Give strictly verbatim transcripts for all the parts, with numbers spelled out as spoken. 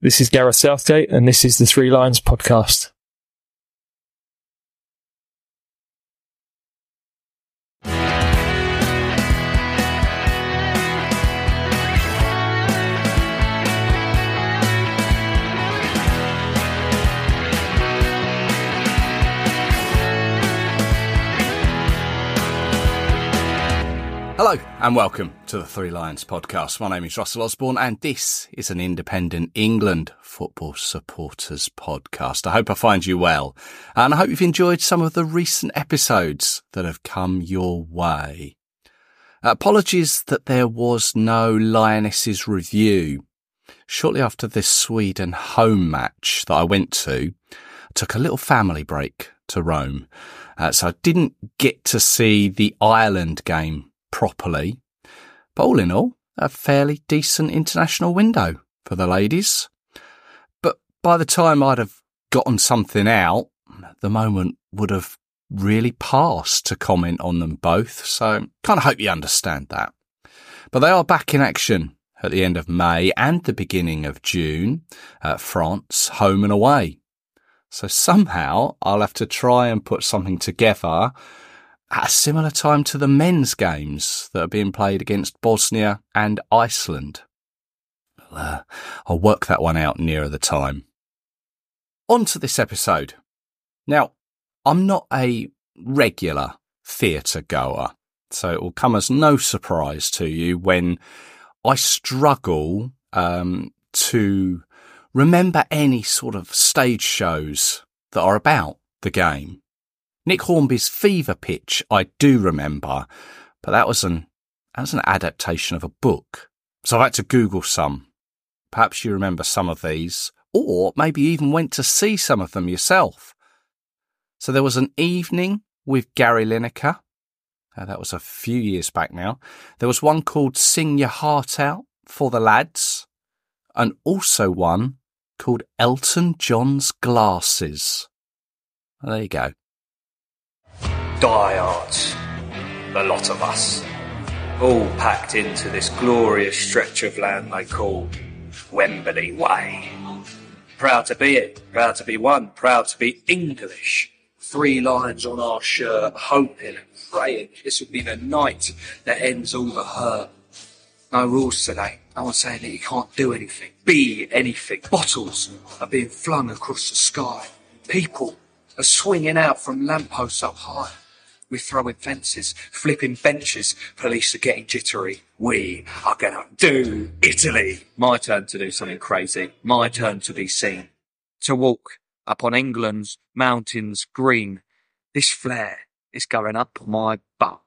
This is Gareth Southgate, and this is the Three Lions podcast. Hello and welcome to the Three Lions podcast. My name is Russell Osborne and this is an independent England football supporters podcast. I hope I find you well and I hope you've enjoyed some of the recent episodes that have come your way. Apologies that there was no Lionesses review. Shortly after this Sweden home match that I went to, I took a little family break to Rome. Uh, so I didn't get to see the Ireland game properly, but all in all, a fairly decent international window for the ladies. But by the time I'd have gotten something out, the moment would have really passed to comment on them both, so kind of hope you understand that. But they are back in action at the end of May and the beginning of June at France, home and away. So somehow I'll have to try and put something together at a similar time to the men's games that are being played against Bosnia and Iceland. Uh, I'll work that one out nearer the time. On to this episode. Now, I'm not a regular theatre goer, so it will come as no surprise to you when I struggle um, to remember any sort of stage shows that are about the game. Nick Hornby's Fever Pitch, I do remember, but that was an that was an adaptation of a book. So I had to Google some. Perhaps you remember some of these, or maybe you even went to see some of them yourself. So there was An Evening with Gary Lineker. Uh, that was a few years back now. There was one called Sing Your Heart Out for the Lads, and also one called Elton John's Glasses. Well, there you go. Diehards, the lot of us, all packed into this glorious stretch of land they call Wembley Way. Proud to be it, proud to be one, proud to be English. Three lines on our shirt, hoping and praying this will be the night that ends all the hurt. No rules today. No one's saying that you can't do anything, be anything. Bottles are being flung across the sky. People are swinging out from lampposts up high. We're throwing fences, flipping benches. Police are getting jittery. We are going to do Italy. My turn to do something crazy. My turn to be seen. To walk up on England's mountains green. This flare is going up my butt.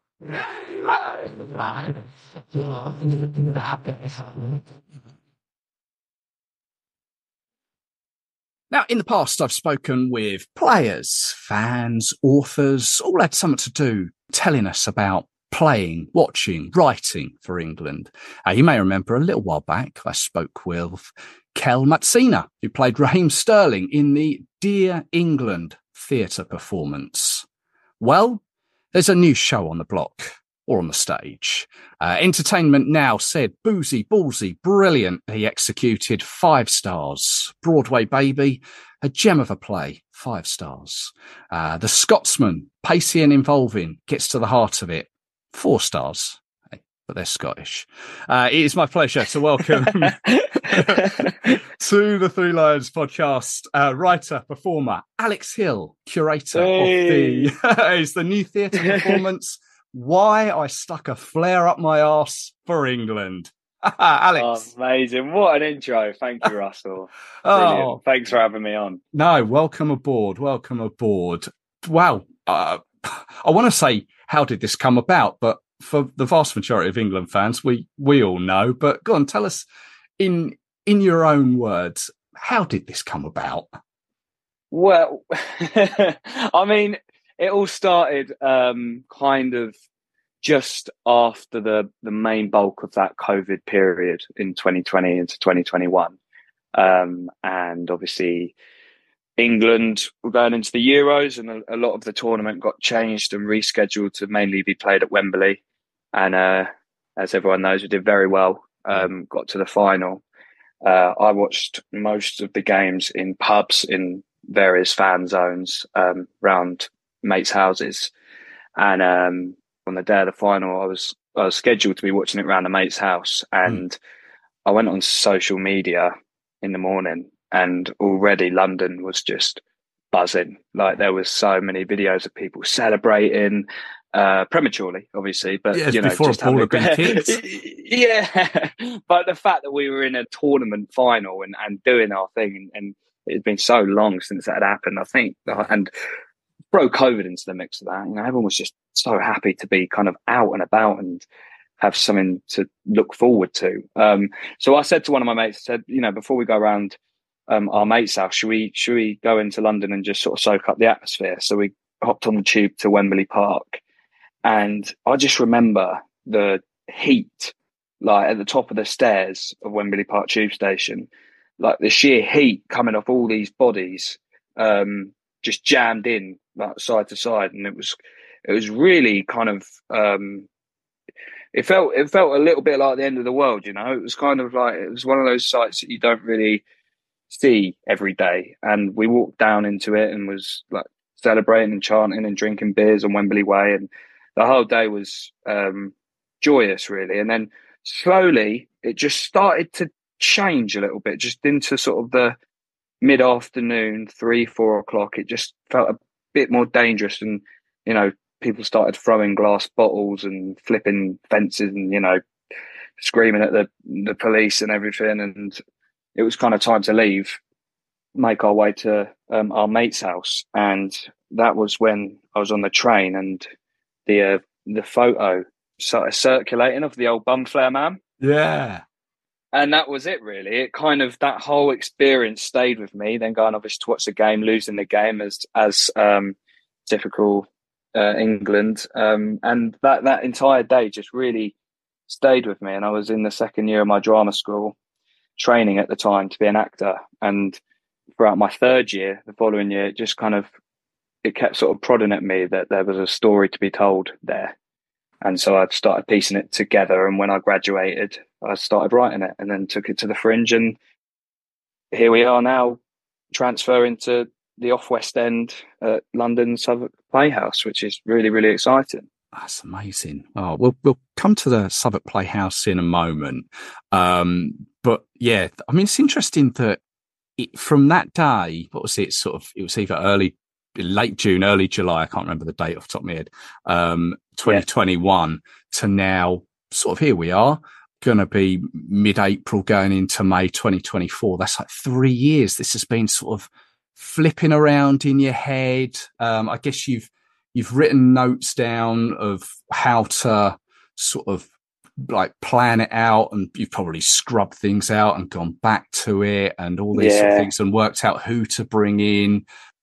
Now, in the past, I've spoken with players, fans, authors, all had something to do telling us about playing, watching, writing for England. Uh, you may remember a little while back, I spoke with Kel Matsina, who played Raheem Sterling in the Dear England theatre performance. Well, there's a new show on the block. Or on the stage. Uh, Entertainment Now said, boozy, ballsy, brilliant. He executed five stars. Broadway Baby, a gem of a play, five stars. Uh, the Scotsman, pacey and involving, gets to the heart of it, four stars. But they're Scottish. Uh, it is my pleasure to welcome to the Three Lions podcast, uh, writer, performer, Alex Hill, curator hey. of the, is the new theatre performance, Why I Stuck a Flare Up My Arse for England. Alex. Oh, amazing. What an intro. Thank you, Russell. Brilliant. Oh, thanks for having me on. No, welcome aboard. Welcome aboard. Wow. Uh, I want to say, how did this come about? But for the vast majority of England fans, we, we all know. But go on, tell us in in your own words, how did this come about? Well, I mean, it all started um, kind of just after the, the main bulk of that COVID period in twenty twenty into twenty twenty-one. Um, and obviously England were going into the Euros, and a, a lot of the tournament got changed and rescheduled to mainly be played at Wembley. And uh, as everyone knows, we did very well, um, got to the final. Uh, I watched most of the games in pubs in various fan zones um, around mates' houses. And um, on the day of the final, I was I was scheduled to be watching it around a mate's house. And mm. I went on social media in the morning, and already London was just buzzing. Like, there was so many videos of people celebrating uh, prematurely, obviously, but yeah, you know, before just a ball had been kicked. Yeah, but the fact that we were in a tournament final and, and doing our thing, and, and it had been so long since that had happened, I think, and throw COVID into the mix of that, you know, everyone was just so happy to be kind of out and about and have something to look forward to. Um, so I said to one of my mates, I said, you know, before we go around um, our mate's house, should we should we go into London and just sort of soak up the atmosphere? So we hopped on the tube to Wembley Park, and I just remember the heat, like at the top of the stairs of Wembley Park tube station, like the sheer heat coming off all these bodies, um, just jammed in like side to side, and it was it was really kind of. Um, It felt it felt a little bit like the end of the world, you know. It was kind of like, it was one of those sights that you don't really see every day. And we walked down into it and was like celebrating and chanting and drinking beers on Wembley Way, and the whole day was um, joyous, really. And then slowly it just started to change a little bit, just into sort of the mid afternoon, three, four o'clock. It just felt a bit more dangerous, and you know, people started throwing glass bottles and flipping fences and, you know, screaming at the, the police and everything. And it was kind of time to leave, make our way to um, our mate's house. And that was when I was on the train, and the uh, the photo started circulating of the old bum flare man. Yeah. And that was it, really. It kind of, that whole experience stayed with me. Then going obviously to watch the game, losing the game as, as um, typical Uh, England, um, and that that entire day just really stayed with me. And I was in the second year of my drama school, training at the time to be an actor. And throughout my third year, the following year, it just kind of it kept sort of prodding at me that there was a story to be told there. And so I started piecing it together. And when I graduated, I started writing it, and then took it to the Fringe. And here we are now, transferring to the off West End at London Southwark Playhouse, which is really, really exciting. That's amazing. Oh, we'll we'll come to the Southwark Playhouse in a moment. Um, but yeah, I mean, it's interesting that it, from that day, what was it? Sort of, it was either early, late June, early July. I can't remember the date off the top of my head. Um, twenty twenty-one yeah. to now, sort of here we are. Going to be mid-April, going into May twenty twenty-four. That's like three years. This has been sort of flipping around in your head. Um, I guess you've you've written notes down of how to sort of like plan it out, and you've probably scrubbed things out and gone back to it and all these yeah. sort of things, and worked out who to bring in.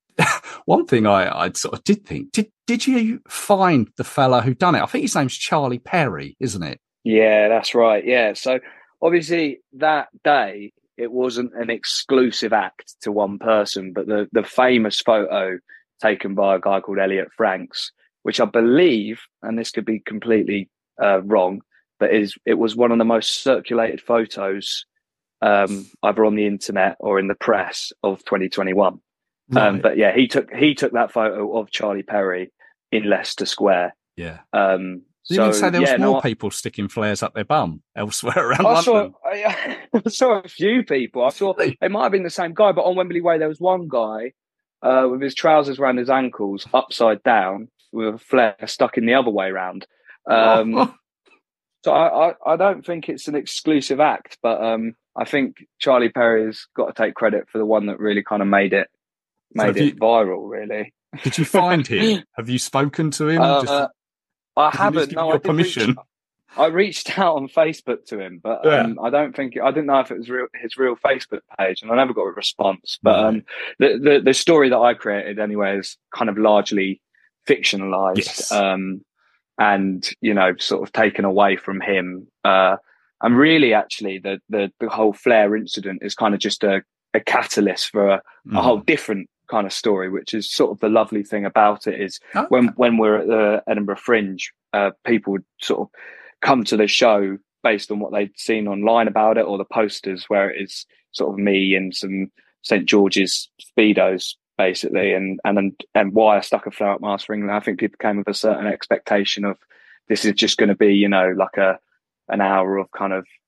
One thing I, I sort of did think, did did you find the fella who done it? I think his name's Charlie Perry, isn't it? Yeah, that's right. Yeah. So obviously that day, it wasn't an exclusive act to one person, but the, the famous photo taken by a guy called Elliot Franks, which I believe, and this could be completely uh, wrong, but is it was one of the most circulated photos um, either on the internet or in the press of twenty twenty-one. Right. Um, but yeah, he took he took that photo of Charlie Perry in Leicester Square. Yeah. Um, You so, didn't say there was yeah, more no, people sticking flares up their bum elsewhere around I London. Saw, I, I saw a few people. I saw it might have been the same guy, but on Wembley Way there was one guy uh, with his trousers around his ankles, upside down, with a flare stuck in the other way round. Um, oh. So I, I, I don't think it's an exclusive act, but um, I think Charlie Perry's got to take credit for the one that really kind of made it made so it you, viral. Really. Did you find him? Have you spoken to him? Uh, Just... uh, I haven't. No, I permission. Reach, I reached out on Facebook to him, but um, yeah. I don't think I didn't know if it was real, his real Facebook page, and I never got a response. But right. um, the, the the story that I created anyway is kind of largely fictionalized, yes. um, and you know, sort of taken away from him. Uh, and really, actually, the the the whole flare incident is kind of just a, a catalyst for a, mm. a whole different kind of story, which is sort of the lovely thing about it is okay. when when we're at the Edinburgh Fringe, uh, people would sort of come to the show based on what they'd seen online about it, or the posters where it is sort of me and some Saint George's Speedos, basically, and and and why I stuck a flare-up mask for England. I think people came with a certain expectation of this is just going to be, you know, like a an hour of kind of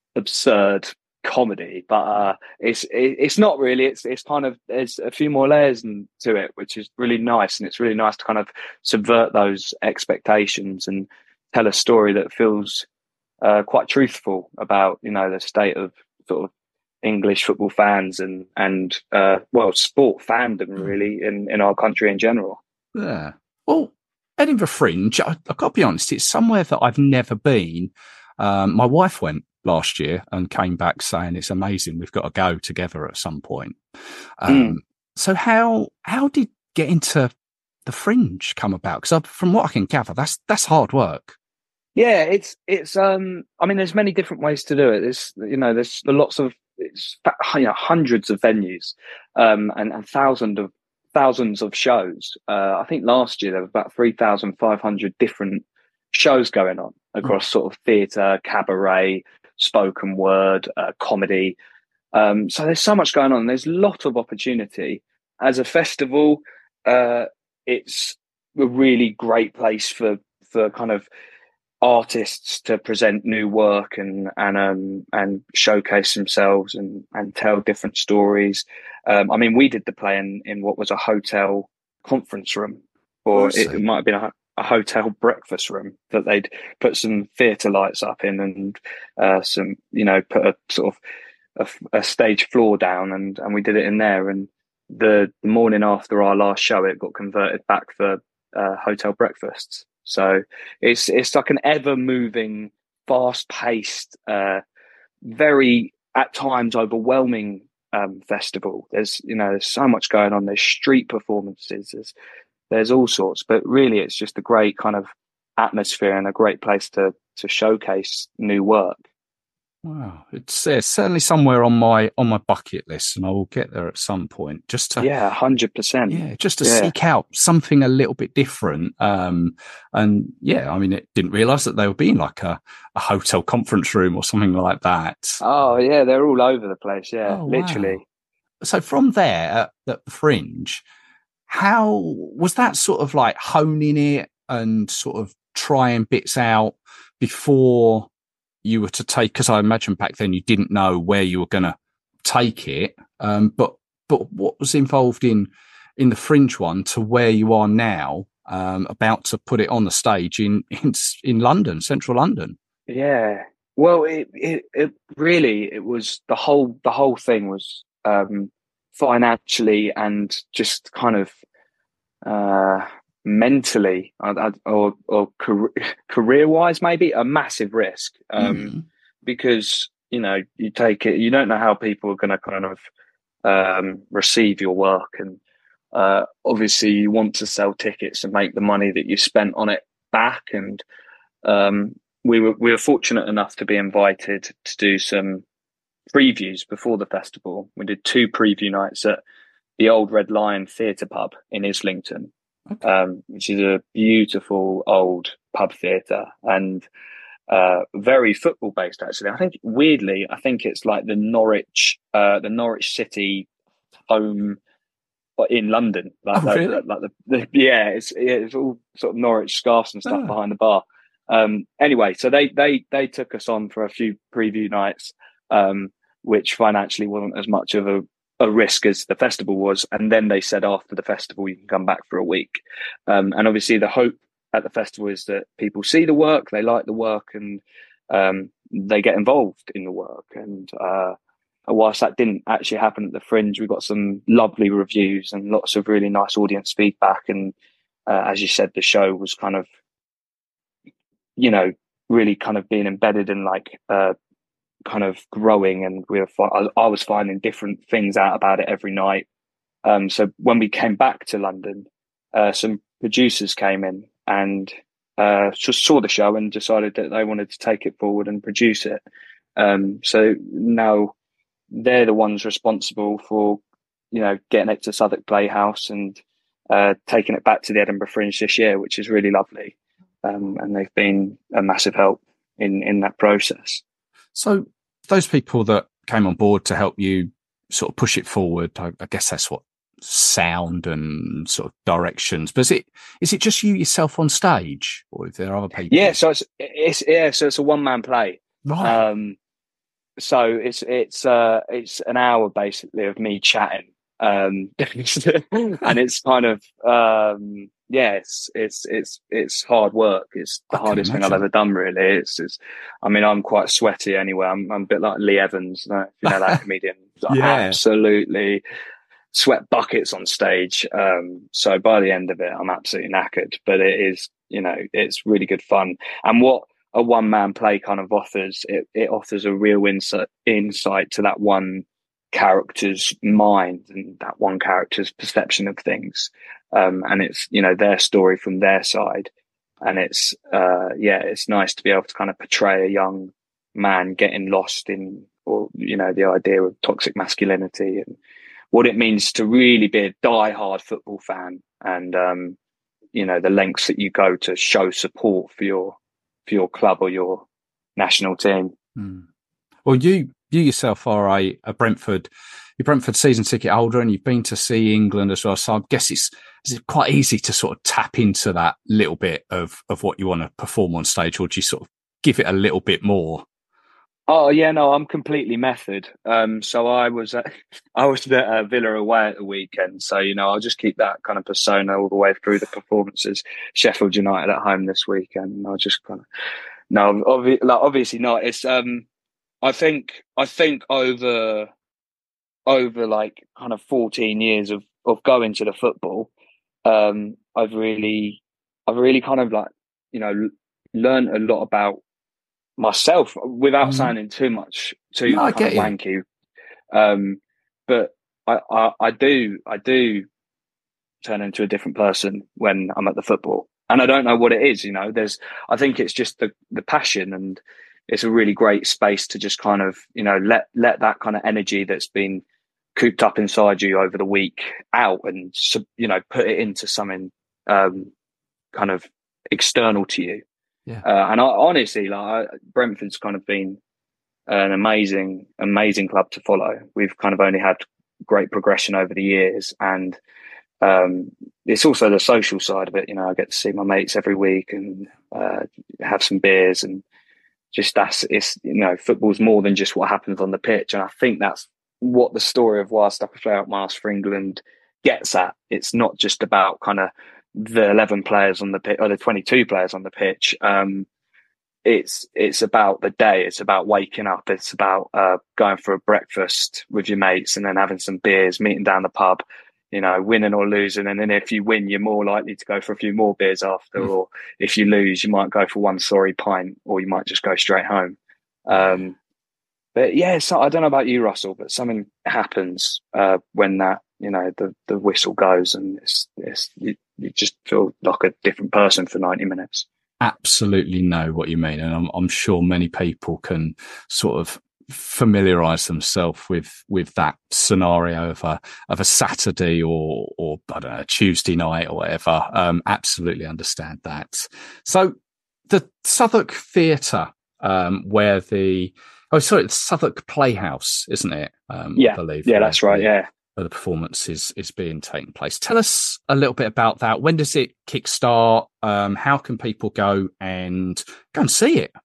absurd comedy, but uh, it's it, it's not really. It's it's kind of there's a few more layers to it, which is really nice, and it's really nice to kind of subvert those expectations and tell a story that feels uh, quite truthful about, you know, the state of sort of English football fans and and uh, well, sport fandom really in in our country in general. Yeah. Well, Edinburgh Fringe, I, I've got to be honest, it's somewhere that I've never been. Um, my wife went last year and came back saying it's amazing. We've got to go together at some point. Um, mm. So how how did getting to the Fringe come about? Because from what I can gather, that's that's hard work. Yeah, it's it's. Um, I mean, there's many different ways to do it. There's you know, there's lots of it's, you know, hundreds of venues um, and, and thousands of thousands of shows. Uh, I think last year there was about three thousand five hundred different shows going on across mm. sort of theatre, cabaret, spoken word, uh, comedy. Um, so there's so much going on. There's a lot of opportunity. As a festival, uh, it's a really great place for for kind of artists to present new work and and um, and showcase themselves and and tell different stories. Um, I mean, we did the play in, in what was a hotel conference room, or it, it might have been a, a hotel breakfast room that they'd put some theatre lights up in and uh, some, you know, put a sort of a, a stage floor down, and and we did it in there. And the, the morning after our last show, it got converted back for uh, hotel breakfasts. So it's it's like an ever moving, fast paced, uh, very at times overwhelming um, festival. There's you know there's so much going on. There's street performances. There's there's all sorts. But really, it's just a great kind of atmosphere and a great place to to showcase new work. Wow, it's uh, certainly somewhere on my on my bucket list, and I will get there at some point. Just to yeah, hundred percent. Yeah, just to yeah. seek out something a little bit different. Um, and yeah, I mean, it didn't realise that they would be in like a, a hotel conference room or something like that. Oh yeah, they're all over the place. Yeah, oh, literally. Wow. So from there at the Fringe, how was that sort of like honing it and sort of trying bits out before you were to take, because I imagine back then you didn't know where you were going to take it. Um, but but what was involved in in the Fringe one to where you are now, um, about to put it on the stage in in, in London, central London? Yeah, well, it, it it really it was the whole the whole thing was um, financially and just kind of. Uh, mentally or or career wise maybe a massive risk um mm. because you know you take it, you don't know how people are going to kind of um receive your work, and uh obviously you want to sell tickets and make the money that you spent on it back. And um we were we were fortunate enough to be invited to do some previews before the festival. We did two preview nights at the Old Red Lion Theatre Pub in Islington. Okay. Um, which is a beautiful old pub theatre and uh, very football based. Actually, I think weirdly, I think it's like the Norwich, uh, the Norwich City home, but in London. Like, oh, like, really? like, like the, the yeah, it's it's all sort of Norwich scarves and stuff oh. behind the bar. Um, anyway, so they they they took us on for a few preview nights, um, which financially wasn't as much of a a risk as the festival was. And then they said after the festival, you can come back for a week. Um, and obviously the hope at the festival is that people see the work, they like the work, and um, they get involved in the work. And uh, whilst that didn't actually happen at the Fringe, we got some lovely reviews and lots of really nice audience feedback. And uh, as you said, the show was kind of, you know, really kind of being embedded in like, uh, kind of growing, and we were I was finding different things out about it every night. Um, so when we came back to London, uh, some producers came in and uh, just saw the show and decided that they wanted to take it forward and produce it. Um, so now they're the ones responsible for, you know, getting it to Southwark Playhouse and uh, taking it back to the Edinburgh Fringe this year, which is really lovely. Um, and they've been a massive help. in, in that process. So those people that came on board to help you sort of push it forward, I, I guess that's what sound and sort of directions. But is it is it just you yourself on stage, or is there other people? Yeah, so it's it's yeah, so it's a one man play. Right. Um, so it's it's uh it's an hour basically of me chatting, um, and it's kind of um yeah, it's it's it's it's hard work. It's the I can hardest thing I've imagine. ever done. Really, it's, it's I mean, I'm quite sweaty anyway. I'm I'm a bit like Lee Evans, you know, if you know that comedian. Like, Yeah. absolutely sweat buckets on stage. Um, so by the end of it, I'm absolutely knackered. But it is, you know, it's really good fun. And what a one man play kind of offers, it, it offers a real insight insight to that one character's mind and that one character's perception of things. Um, and it's, you know, their story from their side. And it's, uh, yeah, it's nice to be able to kind of portray a young man getting lost in, or, you know, the idea of toxic masculinity and what it means to really be a die-hard football fan, and um, you know, the lengths that you go to show support for your for your club or your national team. Hmm. Well, you you yourself are a, a Brentford, you're Brentford season ticket holder, and you've been to see England as well. So I guess it's it's quite easy to sort of tap into that little bit of of what you want to perform on stage, or do you sort of give it a little bit more? Oh yeah, no, I'm completely method. Um, so I was at, I was at uh, Villa away at the weekend. So you know, I'll just keep that kind of persona all the way through the performances. Sheffield United at home this weekend. I'll just kind of no, obvi- like, obviously not. It's um, I think I think over over like kind of fourteen years of of going to the football, um, I've really I've really kind of like you know learned a lot about myself without Mm. sounding too much too No, I kind of get you. wanky. Um, but I, I, I do, I do turn into a different person when I'm at the football, and I don't know what it is. You know, there's, I think it's just the the passion, and it's a really great space to just kind of, you know, let let that kind of energy that's been cooped up inside you over the week out, and you know, put it into something um, kind of external to you. Yeah. Uh, and I, honestly, like I, Brentford's kind of been an amazing, amazing club to follow. We've kind of only had great progression over the years, and um, it's also the social side of it. You know, I get to see my mates every week and uh, have some beers, and just that's it's you know, football's more than just what happens on the pitch, and I think that's what the story of Why I Stuck a Flower Up my Arse for England gets at. It's not just about kind of the eleven players on the pitch or the twenty-two players on the pitch. Um, it's it's about the day. It's about waking up. It's about uh, going for a breakfast with your mates and then having some beers, meeting down the pub, you know, winning or losing. And then if you win, you're more likely to go for a few more beers after. Mm. Or if you lose, you might go for one sorry pint, or you might just go straight home. Um, but yeah, so, I don't know about you, Russell, but something happens uh, when that, you know, the, the whistle goes, and it's, it's you, you just feel like a different person for ninety minutes. Absolutely know what you mean. And I'm, I'm sure many people can sort of familiarize themselves with, with that scenario of a, of a Saturday or, or, I don't know, Tuesday night or whatever. Um, absolutely understand that. So the Southwark Theatre, um, where the, oh, sorry, it's Southwark Playhouse, isn't it? Um, yeah. I believe. Yeah, that's right. The, yeah. Where the performance is, is being taken place. Tell us a little bit about that. When does it kickstart? Um, how can people go and go and see it?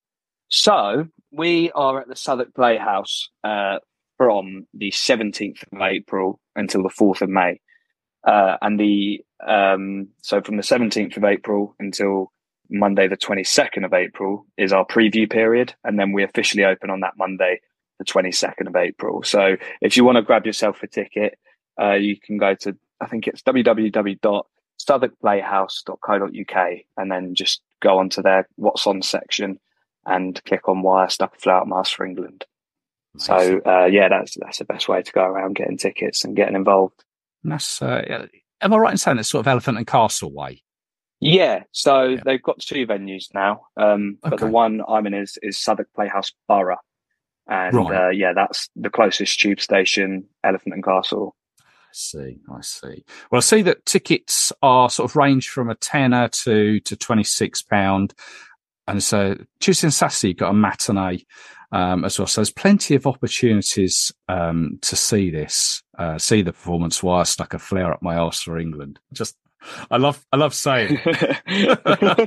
So we are at the Southwark Playhouse uh, from the seventeenth of April until the fourth of May. Uh, and the um, so from the seventeenth of April until Monday, the twenty-second of April is our preview period. And then we officially open on that Monday, the twenty-second of April. So if you want to grab yourself a ticket, uh, you can go to, I think it's w w w dot southwark playhouse dot co dot u k, and then just go onto their What's On section and click on Why I Stuck a Flower Up my Arse for England. Amazing. So uh, yeah, that's that's the best way to go around getting tickets and getting involved. And that's, uh, am I right in saying that's sort of Elephant and Castle way? Yeah, so yeah. They've got two venues now, um, okay. but the one I'm in is, is Southwark Playhouse Borough. And right. uh, yeah, that's the closest tube station, Elephant and Castle. I see, I see. Well, I see that tickets are sort of range from a tenner to, to twenty-six pounds. and so Tuesday and Saturday, you've got a matinee um, as well. So there's plenty of opportunities um, to see this, uh, see the performance while I stuck a flare up my arse for England. Just, I love, I love saying it.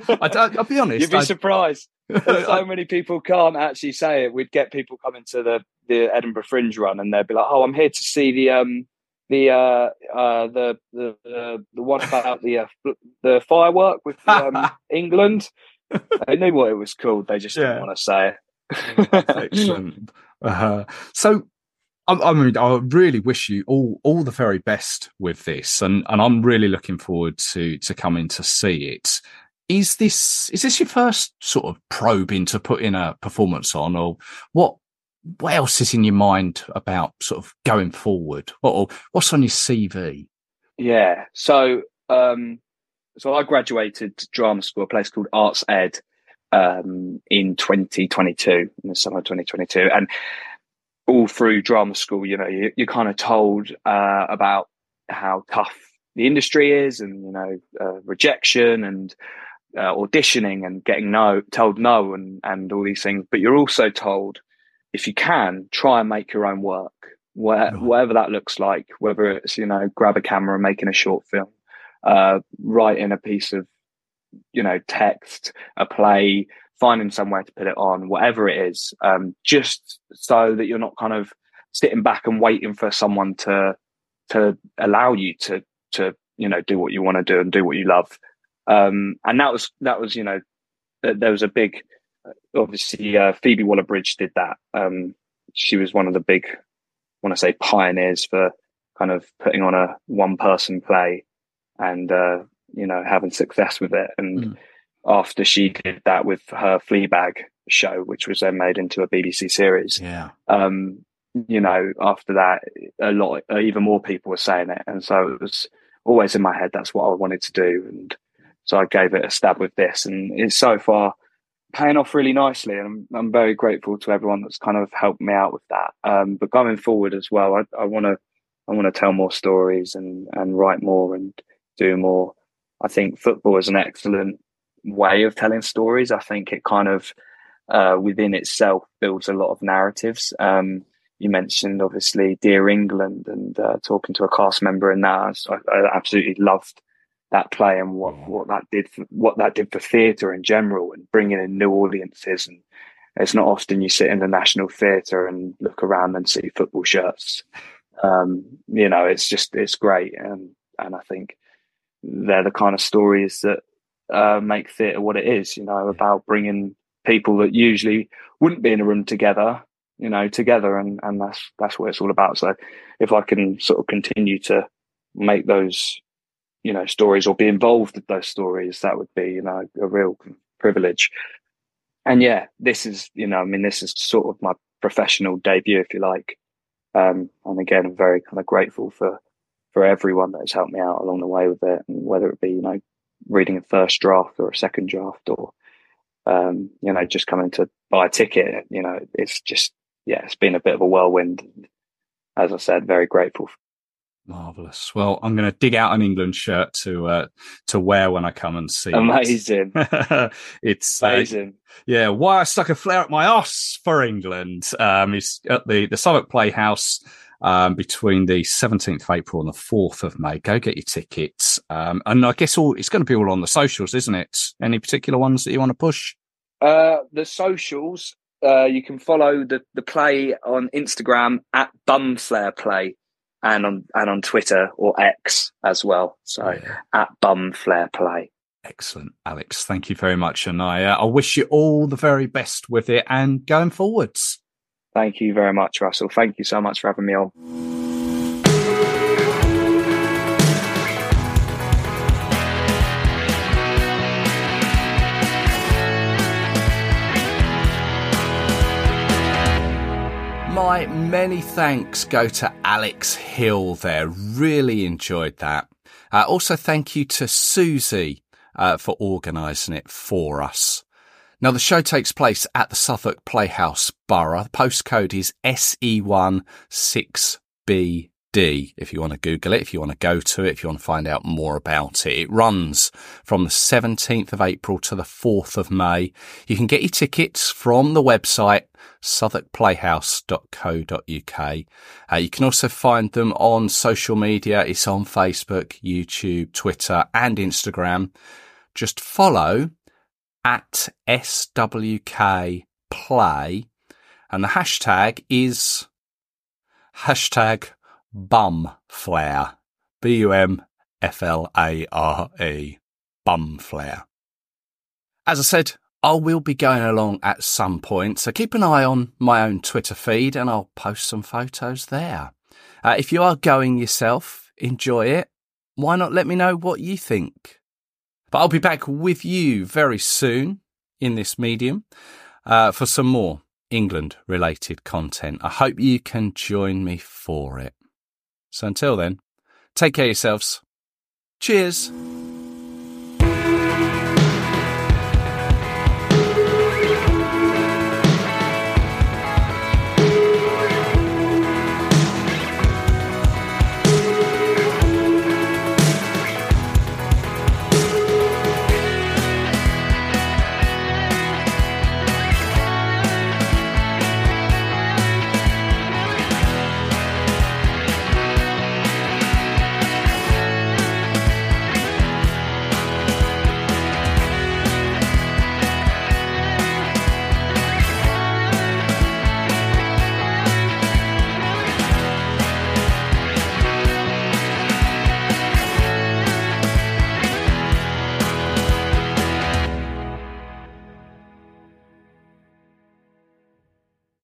I, I'll be honest. You'd be I, surprised. So many people can't actually say it. We'd get people coming to the, the Edinburgh Fringe run, and they'd be like, "Oh, I'm here to see the um the uh, uh the the uh, the one about the uh, the firework with um, England." They knew what it was called. They just yeah. didn't want to say it. Excellent. Uh, so, I, I mean, I really wish you all all the very best with this, and and I'm really looking forward to to coming to see it. Is this is this your first sort of probe into putting a performance on, or what? What else is in your mind about sort of going forward? What what's on your C V? Yeah, so um, so I graduated drama school, a place called Arts Ed, um, in twenty twenty-two, in the summer of twenty twenty-two, and all through drama school, you know, you, you're kind of told uh, about how tough the industry is, and you know, uh, rejection and uh, auditioning and getting no, told no, and and all these things. But you're also told, if you can, try and make your own work, where, right. whatever that looks like, whether it's, you know, grab a camera, making a short film, uh, writing a piece of, you know, text, a play, finding somewhere to put it on, whatever it is, um, just so that you're not kind of sitting back and waiting for someone to, to allow you to, to, you know, do what you want to do and do what you love. Um, and that was, that was, you know, there was a big, obviously, uh, Phoebe Waller-Bridge did that. Um, she was one of the big, I want to say, pioneers for kind of putting on a one-person play and, uh, you know, having success with it. And mm. after she did that with her Fleabag show, which was then made into a B B C series, yeah. um, you know, after that, a lot, even more people were saying it. And so it was always in my head, that's what I wanted to do. And so I gave it a stab with this, and it's so far paying off really nicely, and I'm, I'm very grateful to everyone that's kind of helped me out with that. Um, but going forward as well, I want to, I want to tell more stories and and write more and do more. I think football is an excellent way of telling stories. I think it kind of uh, within itself builds a lot of narratives. Um, you mentioned obviously Dear England, and uh, talking to a cast member in that, I, I absolutely loved that play and what, what that did for, what that did for theatre in general, and bringing in new audiences. And it's not often you sit in the National Theatre and look around and see football shirts. Um, you know, it's just, it's great. And, and I think they're the kind of stories that uh, make theatre what it is, you know, about bringing people that usually wouldn't be in a room together, you know, together. And, and that's, that's what it's all about. So if I can sort of continue to make those, you know, stories or be involved with those stories, that would be, you know, a real privilege. And yeah, this is, you know, I mean, this is sort of my professional debut, if you like. Um, and again, I'm very kind of grateful for, for everyone that has helped me out along the way with it. And whether it be, you know, reading a first draft or a second draft, or, um, you know, just coming to buy a ticket, you know, it's just, yeah, it's been a bit of a whirlwind. As I said, very grateful. Marvellous. Well, I'm going to dig out an England shirt to uh, to wear when I come and see Amazing. it. It's amazing. Uh, yeah, why I stuck a flare up my arse for England. Um, it's at the, the Southwark Playhouse um, between the seventeenth of April and the fourth of May. Go get your tickets. Um, and I guess all it's going to be all on the socials, isn't it? Any particular ones that you want to push? Uh, the socials, uh, you can follow the, the play on Instagram at Bumflare Play. And on and on Twitter or X as well. So yeah. At Bumflare Play. Excellent, Alex. Thank you very much, and I uh, I wish you all the very best with it and going forwards. Thank you very much, Russell. Thank you so much for having me on. My many thanks go to Alex Hill there. Really enjoyed that. Uh, also, thank you to Susie uh, for organising it for us. Now, the show takes place at the Southwark Playhouse Borough. The postcode is S E one six B D if you want to Google it, if you want to go to it, if you want to find out more about it. It runs from the seventeenth of April to the fourth of May. You can get your tickets from the website southwark playhouse dot co dot uk. Uh, you can also find them on social media. It's on Facebook, YouTube, Twitter and Instagram. Just follow at S W K Play, and the hashtag is hashtag bumflare, B U M F L A R E, bumflare. As I said, I will be going along at some point, so keep an eye on my own Twitter feed and I'll post some photos there. Uh, if you are going yourself, enjoy it. Why not let me know what you think? But I'll be back with you very soon in this medium uh, for some more England-related content. I hope you can join me for it. So until then, take care of yourselves. Cheers.